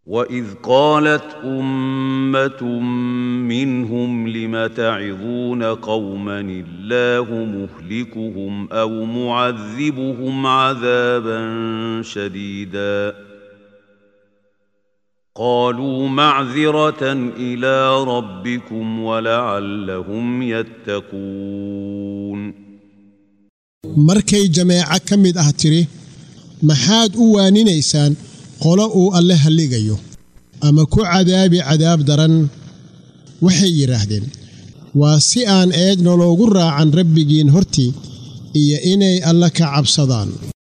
وإذ قالت أمة منهم لم تعظون قوما الله مهلكهم أو معذبهم عذابا شديدا قالوا معذرة إلى ربكم ولعلهم يتقون markay jameeca kamid ah tiri maxaad u waaninaysaan qolo uu alle haligayo ama ku cadaabi cadaab daran waxay yiraahdeen waa si aan eedno loogu raacan rabbigiin hortii iyo inay alla ka cabsadaan